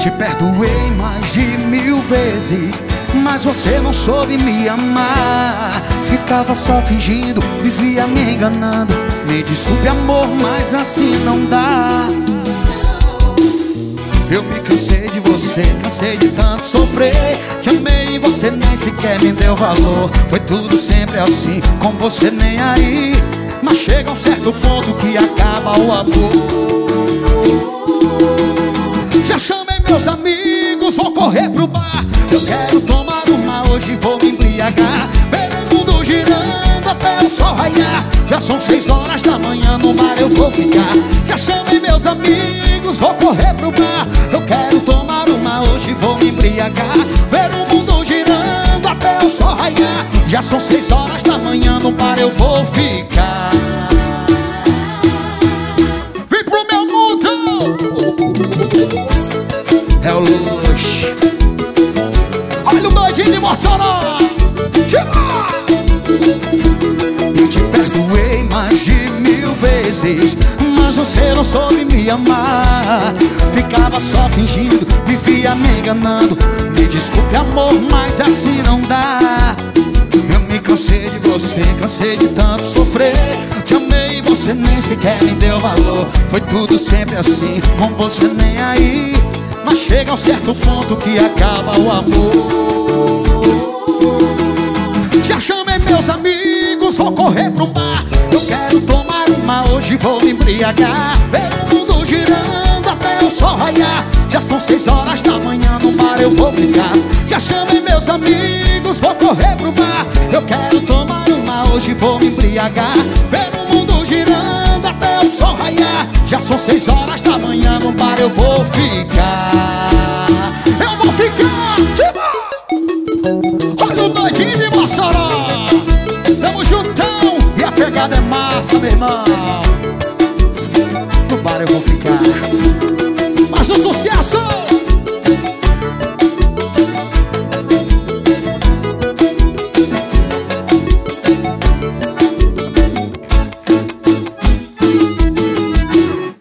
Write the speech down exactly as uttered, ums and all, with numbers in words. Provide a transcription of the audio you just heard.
Te perdoei mais de mil vezes, mas você não soube me amar. Ficava só fingindo, vivia me enganando. Me desculpe, amor, mas assim não dá. Eu me cansei de você, cansei de tanto sofrer. Te amei e você nem sequer me deu valor. Foi tudo sempre assim, com você nem aí. Mas chega um certo ponto que acaba o amor. Já chamei meus amigos, vou correr pro bar. Eu quero tomar uma hoje, vou me embriagar. Ver o mundo girando até o sol raiar. Já são seis horas da manhã, no bar eu vou ficar. Já chamei meus amigos, vou correr pro bar. Eu quero tomar uma hoje, vou me embriagar. Ver o mundo girando até o sol raiar. Já são seis horas da manhã, no bar eu vou ficar. Vem pro meu mundo! É o luxo. Olha o doidinho de Mossoró. Eu te perdoei mais de mil vezes, mas você não soube me amar. Ficava só fingindo, vivia me enganando. Me desculpe, amor, mas assim não dá. Eu me cansei de você, cansei de tanto sofrer. Te amei e você nem sequer me deu valor. Foi tudo sempre assim, com você nem aí. Mas chega a um certo ponto que acaba o amor. Já chamei meus amigos, vou correr pro bar. Eu quero tomar uma hoje, vou me embriagar. Ver o mundo girando até o sol raiar. Já são seis horas da manhã, no bar eu vou ficar. Já chamei meus amigos, vou correr pro bar. Eu quero tomar uma hoje, vou me embriagar. Ver o mundo girando até o sol raiar. Já são seis horas da manhã, no bar eu vou ficar. Eu vou ficar. Olha o doidinho de Mossoró. Tamo juntão e a pegada é massa, meu irmão. No bar eu vou ficar. Mas o sucesso